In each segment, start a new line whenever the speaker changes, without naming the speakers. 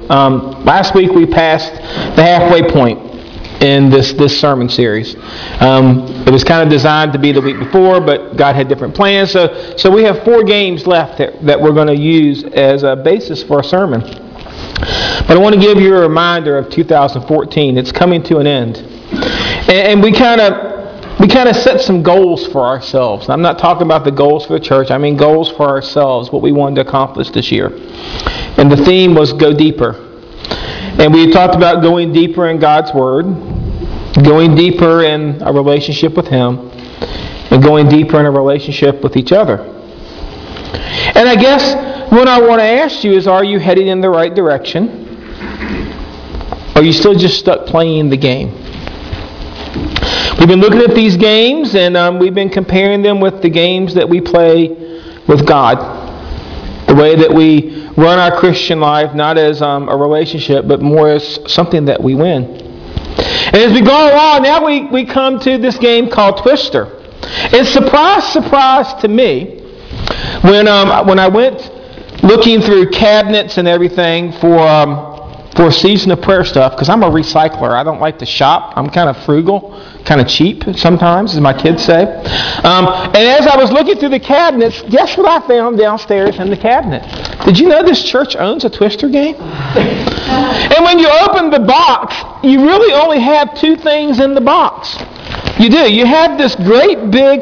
Last week we passed the halfway point in this sermon series. It was kind of designed to be the week before, but God had different plans. So we have 4 games left that we're going to use as a basis for a sermon. But I want to give you a reminder of 2014. It's coming to an end. And we kind of set some goals for ourselves. I'm not talking about the goals for the church. I mean goals for ourselves, what we wanted to accomplish this year. And the theme was go deeper. And we talked about going deeper in God's Word, going deeper in a relationship with Him, and going deeper in a relationship with each other. And I guess what I want to ask you is, are you heading in the right direction? Or are you still just stuck playing the game? We've been looking at these games, and we've been comparing them with the games that we play with God. The way that we run our Christian life, not as a relationship, but more as something that we win. And as we go along, now we come to this game called Twister. And surprise to me, when I went looking through cabinets and everything for a season of prayer stuff, because I'm a recycler. I don't like to shop. I'm kind of frugal, kind of cheap sometimes, as my kids say. And as I was looking through the cabinets, guess what I found downstairs in the cabinet? Did you know this church owns a Twister game? And when you open the box, you really only have 2 things in the box. You do. You have this great big,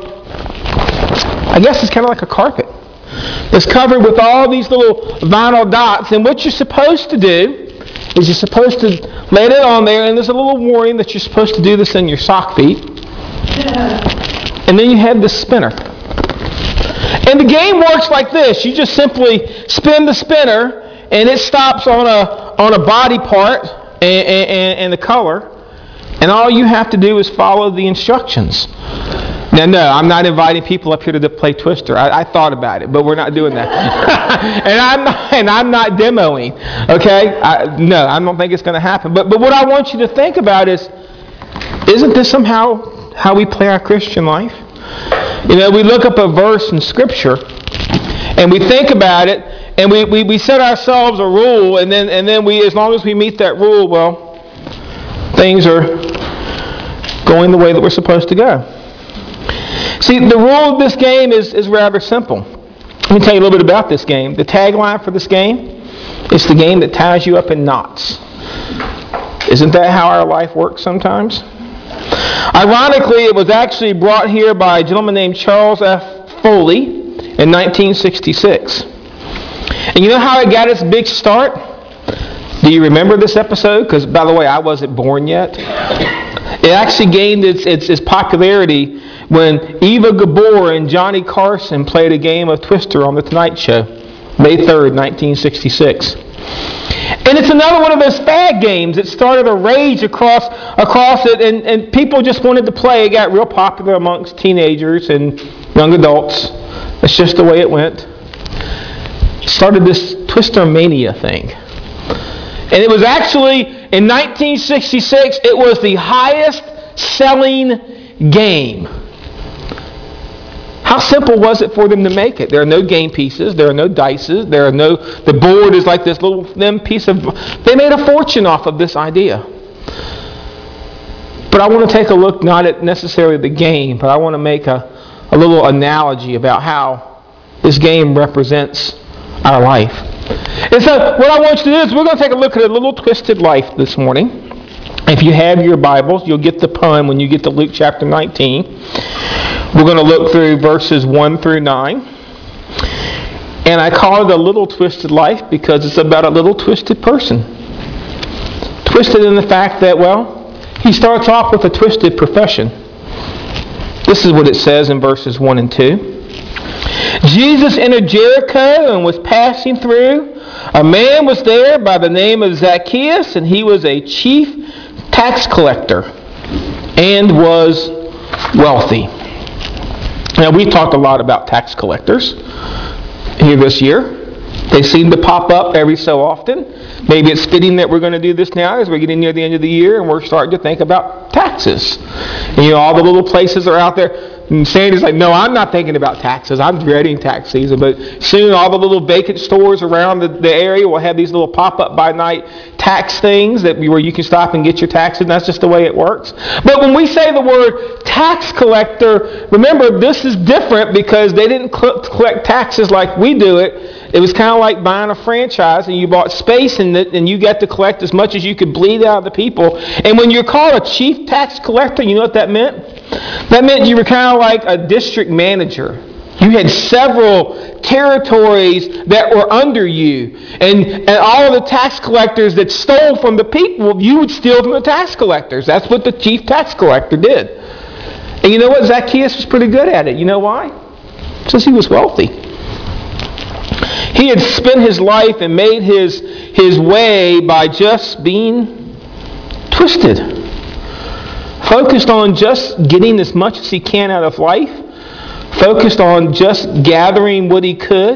I guess it's kind of like a carpet. It's covered with all these little vinyl dots. And what you're supposed to do is you're supposed to lay it on there, and there's a little warning that you're supposed to do this in your sock feet. And then you have this spinner. And the game works like this. You just simply spin the spinner, and it stops on a body part and the color. And all you have to do is follow the instructions. Now, no, I'm not inviting people up here to play Twister. I thought about it, but we're not doing that. and I'm not demoing. Okay? No, I don't think it's going to happen. But what I want you to think about is, isn't this somehow how we play our Christian life? You know, we look up a verse in Scripture, and we think about it, and we set ourselves a rule, and then we, as long as we meet that rule, well, things are going the way that we're supposed to go. See, the rule of this game is rather simple. Let me tell you a little bit about this game. The tagline for this game is the game that ties you up in knots. Isn't that how our life works sometimes? Ironically, it was actually brought here by a gentleman named Charles F. Foley in 1966. And you know how it got its big start? Do you remember this episode? Because, by the way, I wasn't born yet. It actually gained its popularity when Eva Gabor and Johnny Carson played a game of Twister on The Tonight Show, May 3rd, 1966. And it's another one of those fad games. It started a rage across it, and people just wanted to play. It got real popular amongst teenagers and young adults. That's just the way it went. It started this Twister mania thing. And it was actually, in 1966, it was the highest selling game. How simple was it for them to make it? There are no game pieces. There are no dices. The board is like this little thin piece of... They made a fortune off of this idea. But I want to take a look not at necessarily the game, but I want to make a little analogy about how this game represents our life. And so what I want you to do is we're going to take a look at a little twisted life this morning. If you have your Bibles, you'll get the poem when you get to Luke chapter 19. We're going to look through verses 1 through 9. And I call it a little twisted life because it's about a little twisted person. Twisted in the fact that, well, he starts off with a twisted profession. This is what it says in verses 1 and 2. Jesus entered Jericho and was passing through. A man was there by the name of Zacchaeus, and he was a chief tax collector and was wealthy. Now, we've talked a lot about tax collectors here this year. They seem to pop up every so often. Maybe it's fitting that we're going to do this now as we're getting near the end of the year and we're starting to think about taxes. And, all the little places are out there. And Sandy's like, no, I'm not thinking about taxes. I'm dreading tax season. But soon all the little vacant stores around the area will have these little pop-up by night tax things where you can stop and get your taxes. And that's just the way it works. But when we say the word tax collector, remember this is different because they didn't collect taxes like we do it. It was kind of like buying a franchise, and you bought space in it, and you got to collect as much as you could bleed out of the people. And when you're called a chief tax collector, you know what that meant? That meant you were kind of like a district manager. You had several territories that were under you. And all of the tax collectors that stole from the people, you would steal from the tax collectors. That's what the chief tax collector did. And you know what? Zacchaeus was pretty good at it. You know why? Because he was wealthy. He had spent his life and made his way by just being twisted. Focused on just getting as much as he can out of life. Focused on just gathering what he could.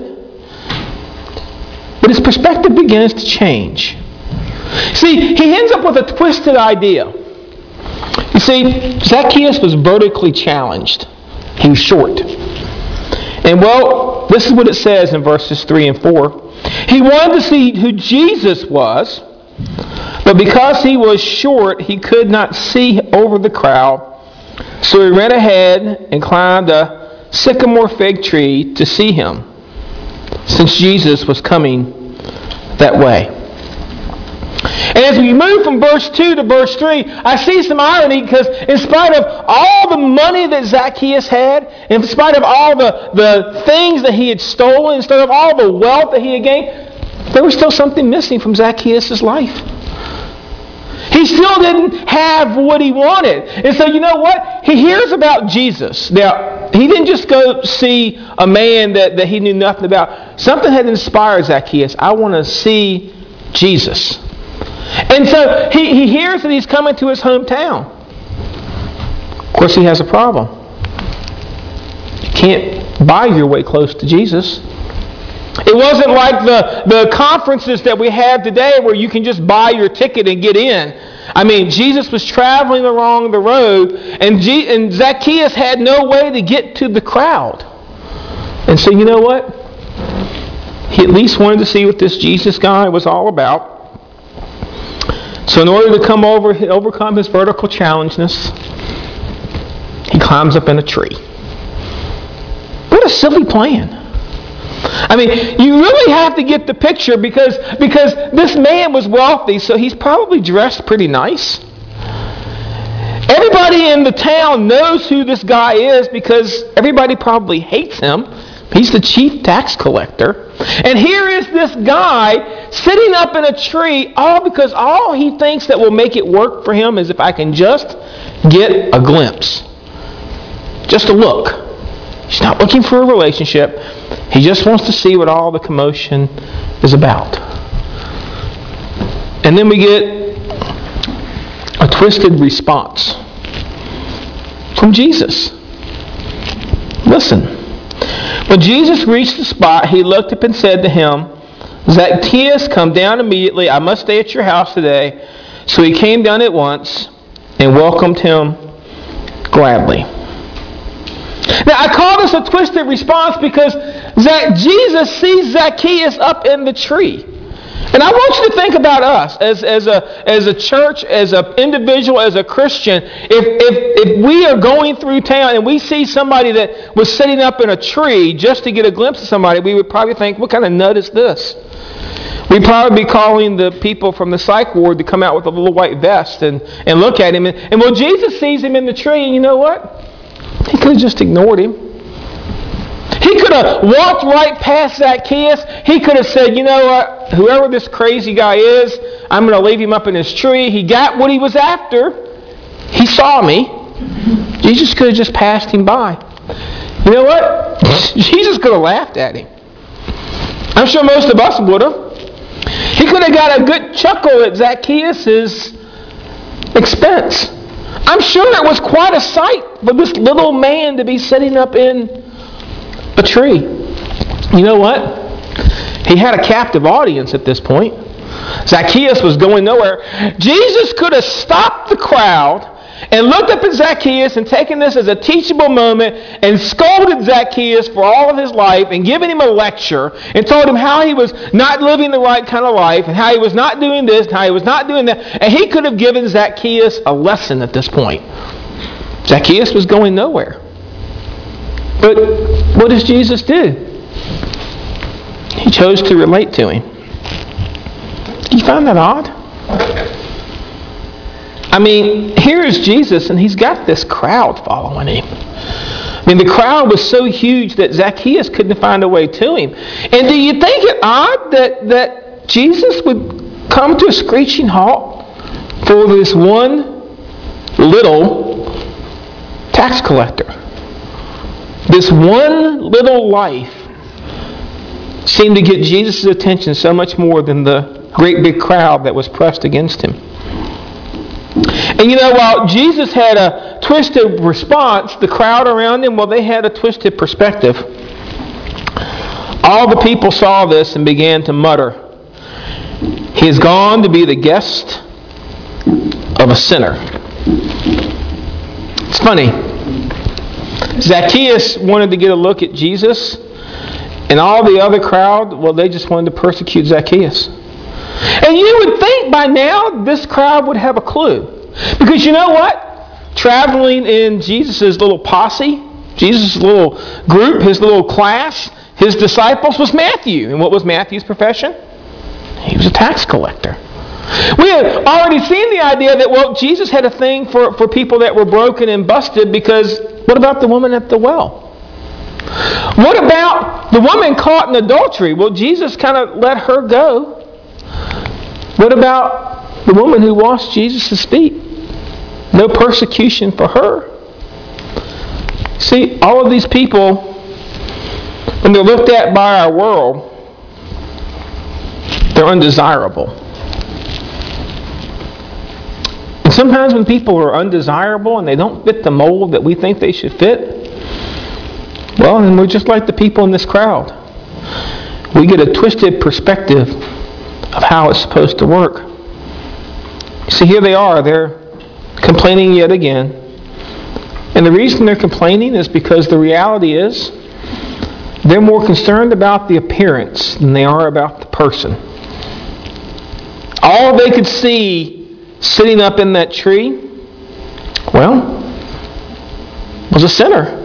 But his perspective begins to change. See, he ends up with a twisted idea. You see, Zacchaeus was vertically challenged. He was short. And well, this is what it says in verses 3 and 4. He wanted to see who Jesus was, but because he was short, he could not see over the crowd. So he ran ahead and climbed a sycamore fig tree to see him, since Jesus was coming that way. And as we move from verse 2 to verse 3, I see some irony because in spite of all the money that Zacchaeus had, in spite of all the things that he had stolen, in spite of all the wealth that he had gained, there was still something missing from Zacchaeus' life. He still didn't have what he wanted. And so you know what? He hears about Jesus. Now, he didn't just go see a man that he knew nothing about. Something had inspired Zacchaeus. I want to see Jesus. And so he hears that he's coming to his hometown. Of course, he has a problem. You can't buy your way close to Jesus. It wasn't like the conferences that we have today where you can just buy your ticket and get in. I mean, Jesus was traveling along the road, and Zacchaeus had no way to get to the crowd. And so you know what? He at least wanted to see what this Jesus guy was all about. So in order to overcome his vertical challengeness, he climbs up in a tree. What a silly plan. I mean, you really have to get the picture because this man was wealthy, so he's probably dressed pretty nice. Everybody in the town knows who this guy is because everybody probably hates him. He's the chief tax collector. And here is this guy sitting up in a tree, all because all he thinks that will make it work for him is if I can just get a glimpse. Just a look. He's not looking for a relationship. He just wants to see what all the commotion is about. And then we get a twisted response from Jesus. Listen. When Jesus reached the spot, he looked up and said to him, Zacchaeus, come down immediately. I must stay at your house today. So he came down at once and welcomed him gladly. Now, I call this a twisted response because Jesus sees Zacchaeus up in the tree. And I want you to think about us as a church, as an individual, as a Christian. If we are going through town and we see somebody that was sitting up in a tree just to get a glimpse of somebody, we would probably think, what kind of nut is this? We'd probably be calling the people from the psych ward to come out with a little white vest and look at him. And well, Jesus sees him in the tree, and you know what? He could have just ignored him. He could have walked right past Zacchaeus. He could have said, you know what, whoever this crazy guy is, I'm going to leave him up in his tree. He got what he was after. He saw me. Jesus could have just passed him by. You know what? Jesus could have laughed at him. I'm sure most of us would have. He could have got a good chuckle at Zacchaeus' expense. I'm sure it was quite a sight for this little man to be sitting up in a tree. You know what? He had a captive audience at this point. Zacchaeus was going nowhere. Jesus could have stopped the crowd and looked up at Zacchaeus and taken this as a teachable moment and scolded Zacchaeus for all of his life and given him a lecture and told him how he was not living the right kind of life and how he was not doing this and how he was not doing that. And he could have given Zacchaeus a lesson at this point. Zacchaeus was going nowhere. But what does Jesus do? He chose to relate to him. Do you find that odd? I mean, here is Jesus, and he's got this crowd following him. I mean, the crowd was so huge that Zacchaeus couldn't find a way to him. And do you think it odd that Jesus would come to a screeching halt for this one little tax collector? This one little life seemed to get Jesus' attention so much more than the great big crowd that was pressed against him. And you know, while Jesus had a twisted response, the crowd around him, well, they had a twisted perspective. All the people saw this and began to mutter, "He has gone to be the guest of a sinner." It's funny. Zacchaeus wanted to get a look at Jesus, and all the other crowd, well, they just wanted to persecute Zacchaeus. And you would think by now this crowd would have a clue. Because you know what? Traveling in Jesus' little posse, Jesus' little group, his little class, his disciples was Matthew. And what was Matthew's profession? He was a tax collector. We had already seen the idea that, well, Jesus had a thing for people that were broken and busted, because what about the woman at the well? What about the woman caught in adultery? Well, Jesus kind of let her go. What about the woman who washed Jesus' feet? No persecution for her. See, all of these people, when they're looked at by our world, they're undesirable. And sometimes when people are undesirable and they don't fit the mold that we think they should fit, well, then we're just like the people in this crowd. We get a twisted perspective of how it's supposed to work. See, here they are. They're complaining yet again. And the reason they're complaining is because the reality is they're more concerned about the appearance than they are about the person. All they could see sitting up in that tree, well, was a sinner.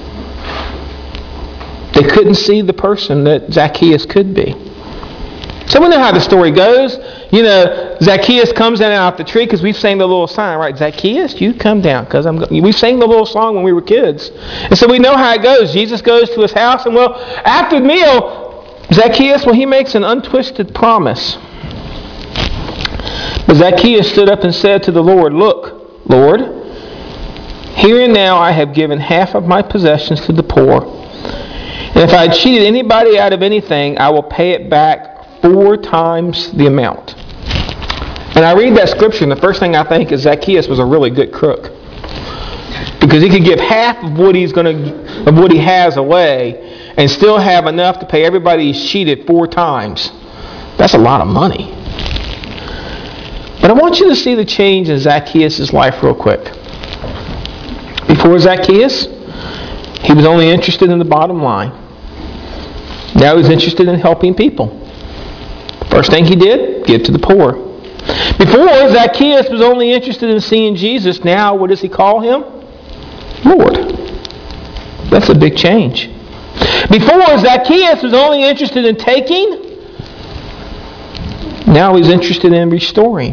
They couldn't see the person that Zacchaeus could be. So we know how the story goes. You know, Zacchaeus comes in out the tree, because we've sang the little sign, right? Zacchaeus, you come down, because we sang the little song when we were kids. And so we know how it goes. Jesus goes to his house, and well, after the meal, Zacchaeus, well, he makes an untwisted promise. But Zacchaeus stood up and said to the Lord, "Look, Lord, here and now I have given half of my possessions to the poor. And if I had cheated anybody out of anything, I will pay it back 4 times the amount." And I read that scripture, and the first thing I think is Zacchaeus was a really good crook, because he could give half of what he has away and still have enough to pay everybody he's cheated 4 times. That's a lot of money. But I want you to see the change in Zacchaeus' life real quick. Before Zacchaeus, he was only interested in the bottom line. Now he's interested in helping people. First thing he did, give to the poor. Before, Zacchaeus was only interested in seeing Jesus. Now, what does he call him? Lord. That's a big change. Before, Zacchaeus was only interested in taking. Now he's interested in restoring.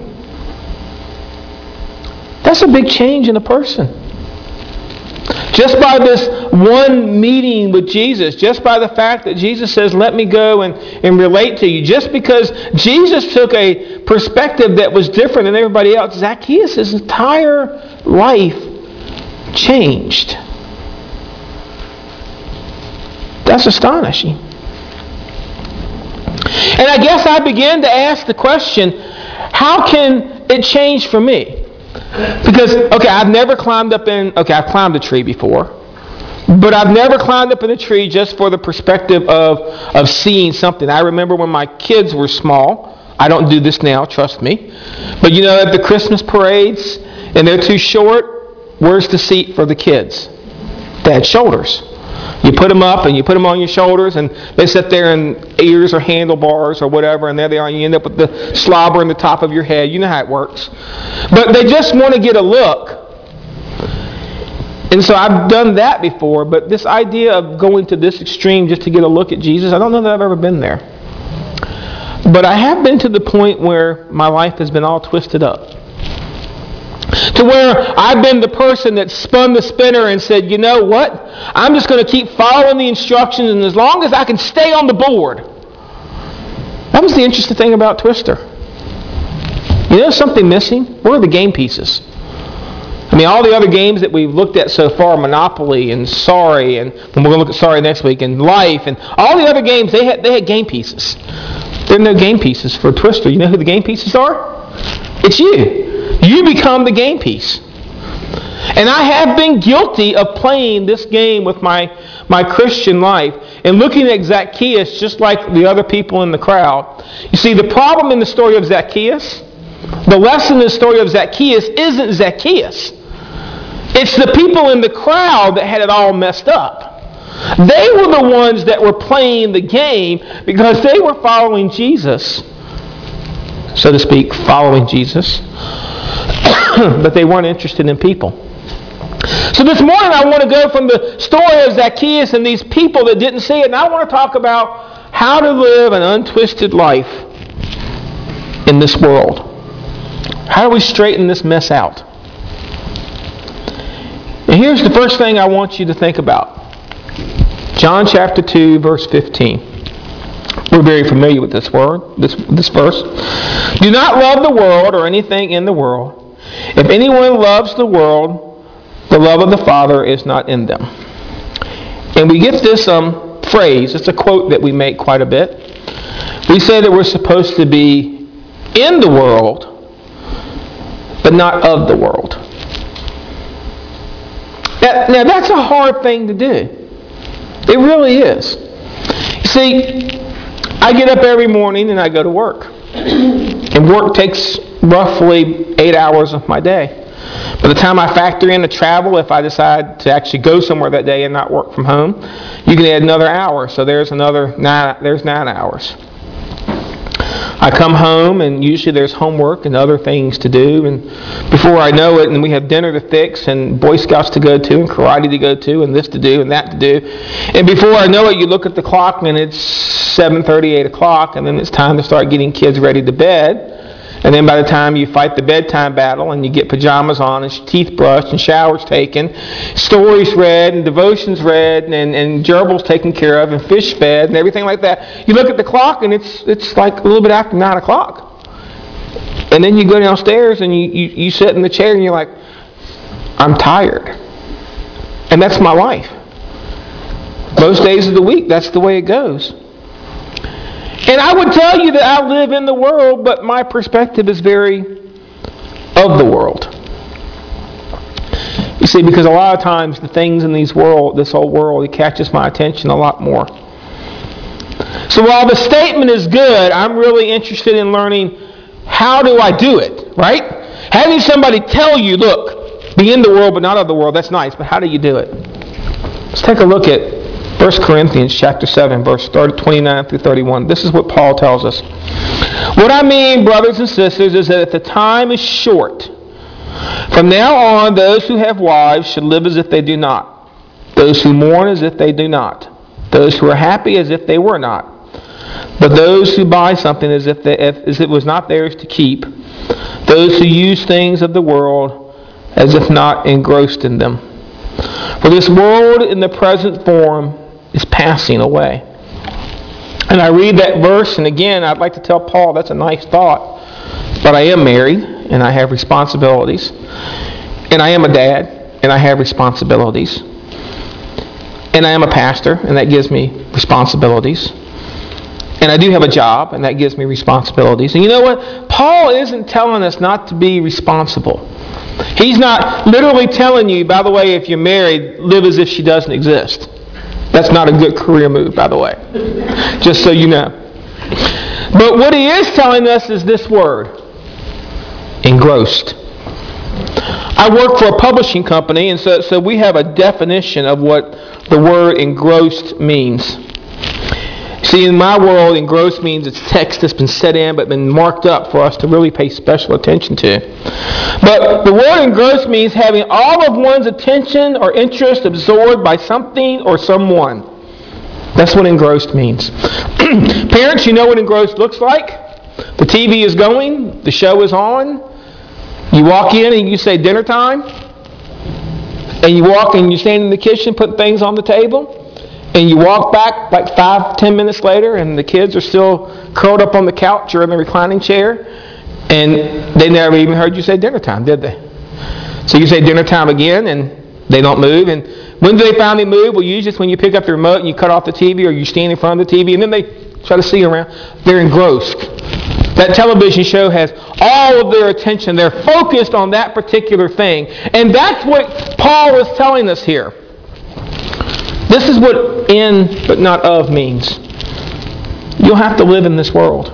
That's a big change in a person. Just by this one meeting with Jesus, just by the fact that Jesus says, "Let me go and relate to you," just because Jesus took a perspective that was different than everybody else, Zacchaeus' entire life changed. That's astonishing. And I guess I began to ask the question, how can it change for me? Because, I've climbed a tree before, but I've never climbed up in a tree just for the perspective of seeing something. I remember when my kids were small. I don't do this now, trust me. But at the Christmas parades, and they're too short, where's the seat for the kids? Dad's shoulders. You put them up and you put them on your shoulders, and they sit there in ears or handlebars or whatever, and there they are, and you end up with the slobber in the top of your head. You know how it works. But they just want to get a look. And so I've done that before, but this idea of going to this extreme just to get a look at Jesus, I don't know that I've ever been there. But I have been to the point where my life has been all twisted up. To where I've been the person that spun the spinner and said, you know what? I'm just going to keep following the instructions, and as long as I can stay on the board. That was the interesting thing about Twister. You know something missing? Where are the game pieces? I mean, all the other games that we've looked at so far, Monopoly and Sorry, and we're going to look at Sorry next week, and Life, and all the other games, they had game pieces. There are no game pieces for Twister. You know who the game pieces are? It's you. You become the game piece. And I have been guilty of playing this game with my Christian life and looking at Zacchaeus just like the other people in the crowd. You see, the problem in the story of Zacchaeus, the lesson in the story of Zacchaeus isn't Zacchaeus. It's the people in the crowd that had it all messed up. They were the ones that were playing the game because they were following Jesus, so to speak, following Jesus. But they weren't interested in people. So this morning I want to go from the story of Zacchaeus and these people that didn't see it, and I want to talk about how to live an untwisted life in this world. How do we straighten this mess out? And here's the first thing I want you to think about. John chapter 2, verse 15. We're very familiar with this word, this verse. Do not love the world or anything in the world. If anyone loves the world, the love of the Father is not in them. And we get this phrase, it's a quote that we make quite a bit. We say that we're supposed to be in the world, but not of the world. Now that's a hard thing to do. It really is. You see, I get up every morning and I go to work. And work takes roughly 8 hours of my day. By the time I factor in the travel, if I decide to actually go somewhere that day and not work from home, you can add another hour. So there's 9 hours. I come home and usually there's homework and other things to do, and before I know it, and we have dinner to fix and Boy Scouts to go to and karate to go to and this to do and that to do, and before I know it, you look at the clock and it's 7:30, 8 o'clock, and then it's time to start getting kids ready to bed. And then by the time you fight the bedtime battle and you get pajamas on and teeth brushed and showers taken, stories read and devotions read and gerbils taken care of and fish fed and everything like that, you look at the clock and it's like a little bit after 9 o'clock. And then you go downstairs and you sit in the chair and you're like, I'm tired. And that's my life. Most days of the week, that's the way it goes. And I would tell you that I live in the world, but my perspective is very of the world. You see, because a lot of times the things in this whole world, it catches my attention a lot more. So while the statement is good, I'm really interested in learning how do I do it, right? Having somebody tell you, look, be in the world but not of the world, that's nice, but how do you do it? Let's take a look at 1 Corinthians chapter 7, verse 29 through 31. This is what Paul tells us. What I mean, brothers and sisters, is that if the time is short, from now on, those who have wives should live as if they do not. Those who mourn as if they do not. Those who are happy as if they were not. But those who buy something as if it was not theirs to keep. Those who use things of the world as if not engrossed in them. For this world in the present form is passing away. And I read that verse, and again, I'd like to tell Paul that's a nice thought, but I am married, and I have responsibilities, and I am a dad, and I have responsibilities, and I am a pastor, and that gives me responsibilities, and I do have a job, and that gives me responsibilities. And you know what? Paul isn't telling us not to be responsible. He's not literally telling you, by the way, if you're married, live as if she doesn't exist. That's not a good career move, by the way. Just so you know. But what he is telling us is this word. Engrossed. I work for a publishing company, and so we have a definition of what the word engrossed means. See, in my world, engrossed means it's text that's been set in but been marked up for us to really pay special attention to. But the word engrossed means having all of one's attention or interest absorbed by something or someone. That's what engrossed means. Parents, you know what engrossed looks like? The TV is going, the show is on. You walk in and you say dinner time. And you walk and you stand in the kitchen putting things on the table. And you walk back like 5-10 minutes later and the kids are still curled up on the couch or in the reclining chair. And they never even heard you say dinner time, did they? So you say dinner time again and they don't move. And when do they finally move? Well, usually it's when you pick up the remote and you cut off the TV or you stand in front of the TV and then they try to see around. They're engrossed. That television show has all of their attention. They're focused on that particular thing. And that's what Paul is telling us here. This is what in but not of means. You'll have to live in this world.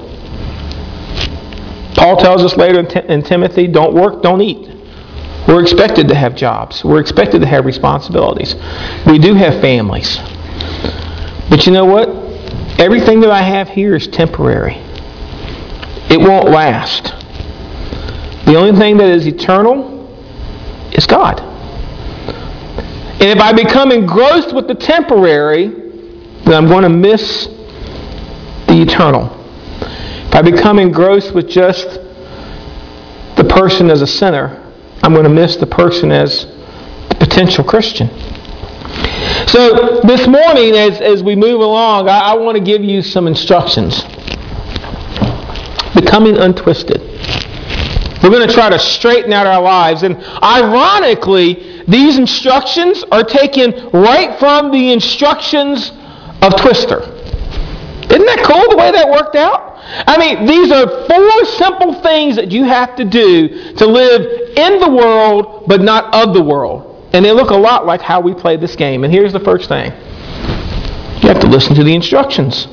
Paul tells us later in Timothy, don't work, don't eat. We're expected to have jobs. We're expected to have responsibilities. We do have families. But you know what? Everything that I have here is temporary. It won't last. The only thing that is eternal is God. And if I become engrossed with the temporary, then I'm going to miss the eternal. If I become engrossed with just the person as a sinner, I'm going to miss the person as the potential Christian. So this morning, as we move along, I want to give you some instructions. Becoming untwisted. We're going to try to straighten out our lives. And ironically, these instructions are taken right from the instructions of Twister. Isn't that cool the way that worked out? I mean, these are 4 simple things that you have to do to live in the world but not of the world. And they look a lot like how we play this game. And here's the first thing. You have to listen to the instructions.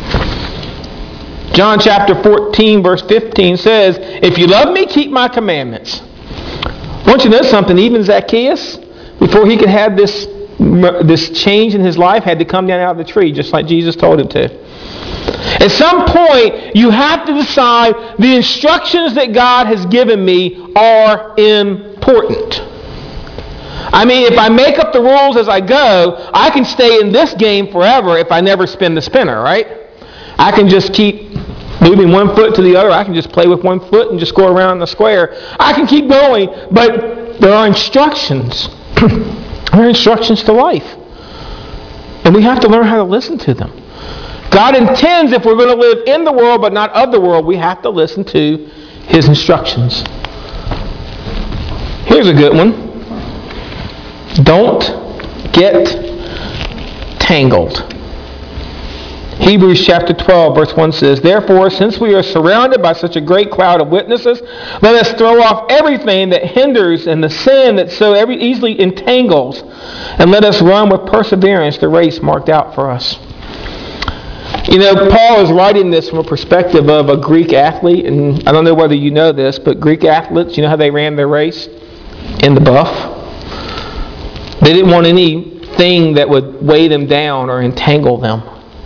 John chapter 14 verse 15 says, if you love me, keep my commandments. I want you to know something. Even Zacchaeus, before he could have this change in his life, had to come down out of the tree, just like Jesus told him to. At some point, you have to decide the instructions that God has given me are important. I mean, if I make up the rules as I go, I can stay in this game forever if I never spin the spinner, right? I can just keep moving one foot to the other. I can just play with one foot and just go around the square. I can keep going, but there are instructions. There are instructions to life. And we have to learn how to listen to them. God intends, if we're going to live in the world but not of the world, we have to listen to His instructions. Here's a good one. Don't get tangled. Hebrews chapter 12 verse 1 says, therefore, since we are surrounded by such a great cloud of witnesses, let us throw off everything that hinders and the sin that so easily entangles, and let us run with perseverance the race marked out for us. You know, Paul is writing this from a perspective of a Greek athlete, and I don't know whether you know this, but Greek athletes, you know how they ran their race? In the buff. They didn't want anything that would weigh them down or entangle them.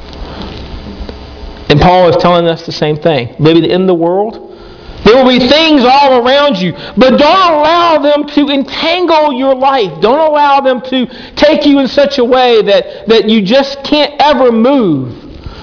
And Paul is telling us the same thing. Living in the world, there will be things all around you, but don't allow them to entangle your life. Don't allow them to take you in such a way that you just can't ever move.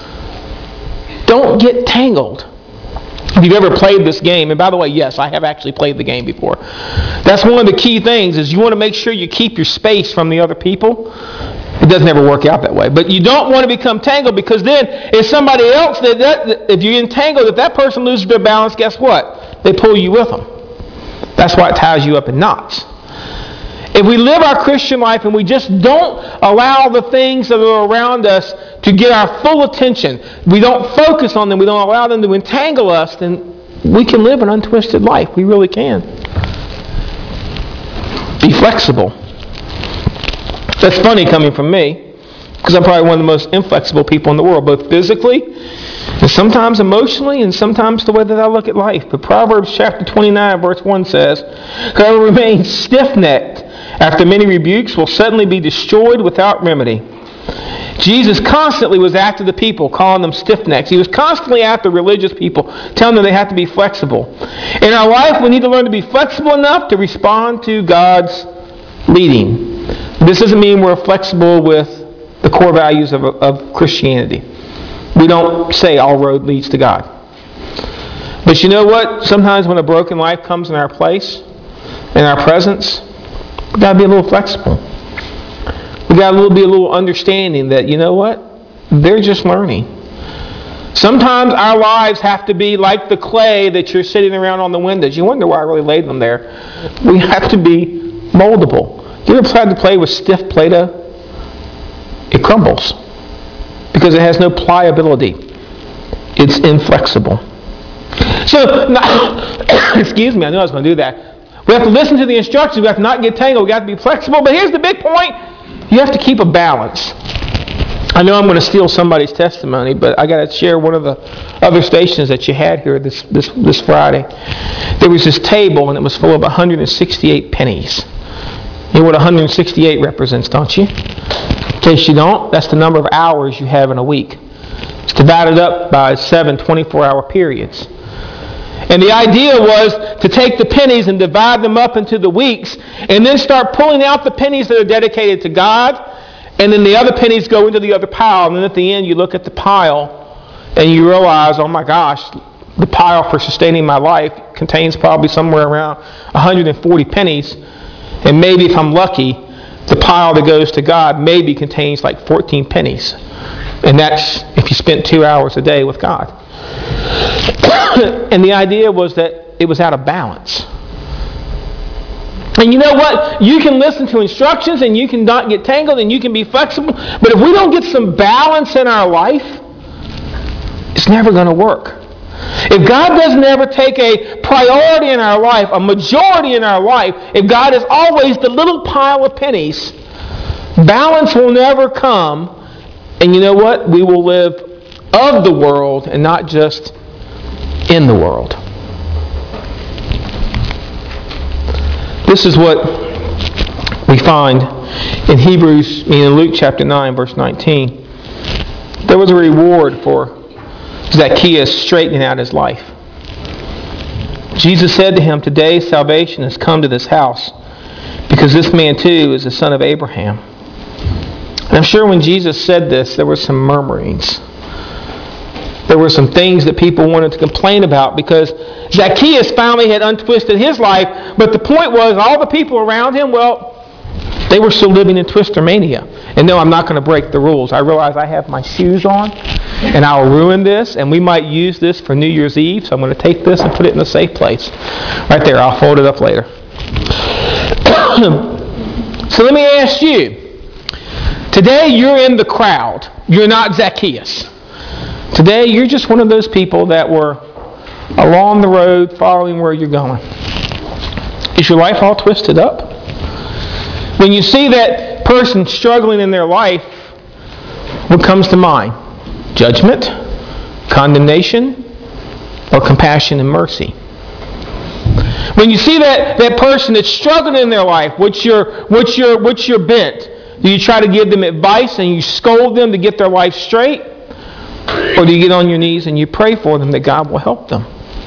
Don't get tangled. If you've ever played this game, and by the way, yes, I have actually played the game before. That's one of the key things, is you want to make sure you keep your space from the other people. It doesn't ever work out that way. But you don't want to become tangled, because then if somebody else, if you're entangled, if that person loses their balance, guess what? They pull you with them. That's why it ties you up in knots. If we live our Christian life and we just don't allow the things that are around us to get our full attention, we don't focus on them, we don't allow them to entangle us, then we can live an untwisted life. We really can. Be flexible. That's funny coming from me, because I'm probably one of the most inflexible people in the world, both physically And sometimes emotionally, and sometimes the way that I look at life. But Proverbs chapter 29, verse 1 says, "Whoever remains stiff-necked after many rebukes will suddenly be destroyed without remedy." Jesus constantly was after the people, calling them stiff-necks. He was constantly after religious people, telling them they have to be flexible. In our life, we need to learn to be flexible enough to respond to God's leading. This doesn't mean we're flexible with the core values of Christianity. We don't say all road leads to God. But you know what? Sometimes when a broken life comes in our place, in our presence, we've got to be a little flexible. We've got to be a little understanding that, you know what? They're just learning. Sometimes our lives have to be like the clay that you're sitting around on the windows. You wonder why I really laid them there. We have to be moldable. You ever tried to play with stiff Play-Doh? It crumbles because it has no pliability. It's inflexible. So, excuse me, I knew I was going to do that. We have to listen to the instructions. We have to not get tangled. We have to be flexible. But here's the big point. You have to keep a balance. I know I'm going to steal somebody's testimony, but I got to share one of the other stations that you had here this Friday. There was this table, and it was full of 168 pennies. You know what 168 represents, don't you? In case you don't, that's the number of hours you have in a week. It's divided up by 7 24-hour periods. And the idea was to take the pennies and divide them up into the weeks, and then start pulling out the pennies that are dedicated to God, and then the other pennies go into the other pile. And then at the end, you look at the pile, and you realize, oh my gosh, the pile for sustaining my life contains probably somewhere around 140 pennies. And maybe if I'm lucky, the pile that goes to God maybe contains like 14 pennies. And that's if you spent 2 hours a day with God. And the idea was that it was out of balance. And you know what? You can listen to instructions and you can not get tangled and you can be flexible. But if we don't get some balance in our life, it's never going to work. If God doesn't ever take a priority in our life, a majority in our life, if God is always the little pile of pennies, balance will never come. And you know what? We will live of the world and not just in the world. This is what we find in Luke chapter 9, verse 19. There was a reward for Zacchaeus straightening out his life. Jesus said to him, "Today salvation has come to this house, because this man too is the son of Abraham." And I'm sure when Jesus said this, there were some murmurings. There were some things that people wanted to complain about because Zacchaeus finally had untwisted his life. But the point was, all the people around him, well, they were still living in twister mania. And no, I'm not going to break the rules. I realize I have my shoes on, and I'll ruin this, and we might use this for New Year's Eve, so I'm going to take this and put it in a safe place. Right there, I'll fold it up later. So let me ask you. Today you're in the crowd. You're not Zacchaeus. Today you're just one of those people that were along the road following where you're going. Is your life all twisted up? When you see that person struggling in their life, what comes to mind? Judgment, condemnation, or compassion and mercy? When you see that person that's struggling in their life, what's your bent? Do you try to give them advice and you scold them to get their life straight? Or do you get on your knees and you pray for them that God will help them?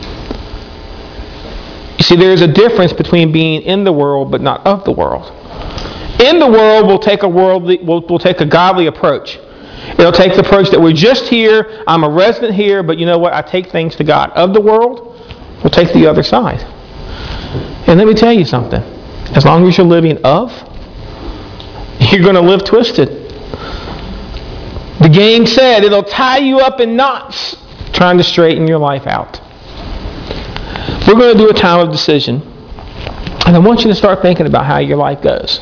You see, there's a difference between being in the world but not of the world. In the world, we'll take a godly approach. It'll take the approach that we're just here, I'm a resident here, but you know what? I take things to God. Of the world, we'll take the other side. And let me tell you something. As long as you're living of, you're going to live twisted. The game said it'll tie you up in knots trying to straighten your life out. We're going to do a time of decision. And I want you to start thinking about how your life goes.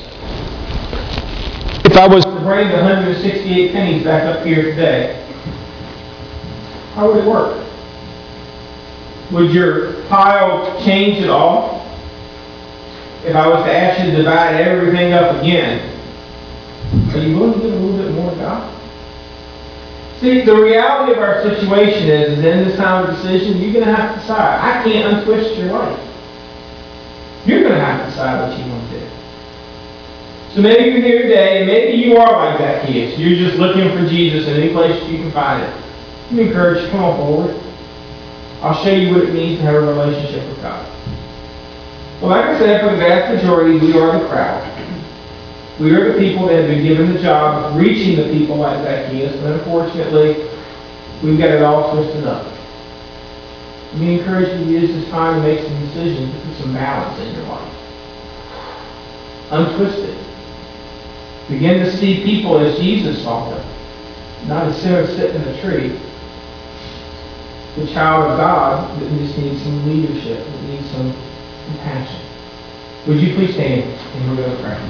If I was to bring the 168 pennies back up here today, how would it work? Would your pile change at all? If I was to ask you to divide everything up again, are you willing to give a little bit more to God? See, the reality of our situation is in this time of decision, you're going to have to decide. I can't untwist your life. You're going to have to decide what you want to do. So maybe you're here today, and maybe you are like Zacchaeus. You're just looking for Jesus in any place you can find it. Let me encourage you, come on forward. I'll show you what it means to have a relationship with God. Well, like I said, for the vast majority, we are the crowd. We are the people that have been given the job of reaching the people like Zacchaeus, but unfortunately, we've got it all twisted up. Let me encourage you to use this time to make some decisions, to put some balance in your life. Untwist it. Begin to see people as Jesus saw them, not as sinners sitting in a tree. The child of God that just needs some leadership, that needs some compassion. Would you please stand and we're going to pray.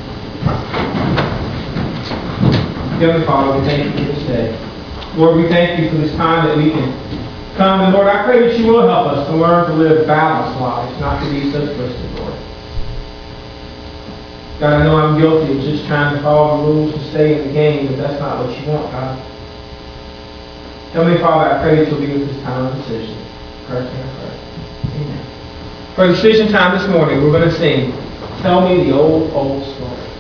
Heavenly Father, we thank you for this day. Lord, we thank you for this time that we can come. And Lord, I pray that you will help us to learn to live balanced lives, not to be so twisted, Lord. God, I know I'm guilty of just trying to follow the rules and stay in the game, but that's not what you want, God. Heavenly Father, I pray that you'll be with this time of decision. Christ, I pray. Amen. For decision time this morning, we're going to sing, Tell Me the Old, Old Story.